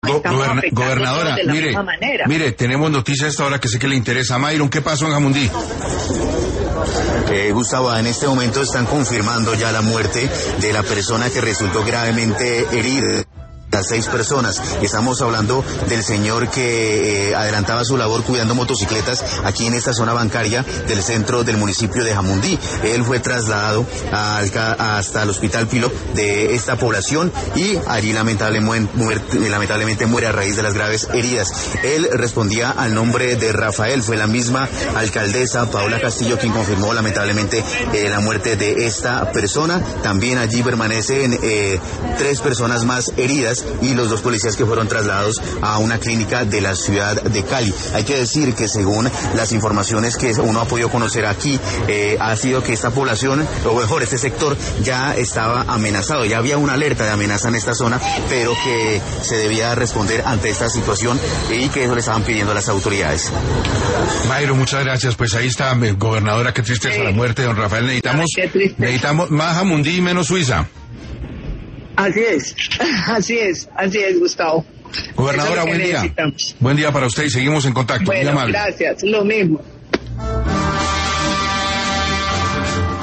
estamos afectando gobernadora, de la misma manera. Mire, tenemos noticias a esta hora que sé que le interesa. Mayron, ¿qué pasó en Jamundí? Gustavo, en este momento están confirmando ya la muerte de la persona que resultó gravemente herida. Las 6 personas. Estamos hablando del señor que adelantaba su labor cuidando motocicletas aquí en esta zona bancaria del centro del municipio de Jamundí. Él fue trasladado hasta el hospital Pilo de esta población y allí lamentablemente muere a raíz de las graves heridas. Él respondía al nombre de Rafael. Fue la misma alcaldesa Paola Castillo quien confirmó lamentablemente la muerte de esta persona. También allí permanecen 3 personas más heridas y los 2 policías que fueron trasladados a una clínica de la ciudad de Cali. Hay que decir que según las informaciones que uno ha podido conocer aquí, ha sido que esta población, o mejor, este sector ya estaba amenazado, ya había una alerta de amenaza en esta zona, pero que se debía responder ante esta situación y que eso le estaban pidiendo a las autoridades. Mayro, muchas gracias. Pues ahí está, gobernadora, qué tristeza la muerte de don Rafael. Necesitamos más Jamundí y menos Suiza. Así es, Gustavo. Gobernadora, buen día. Buen día para usted y seguimos en contacto. Bueno, gracias, lo mismo.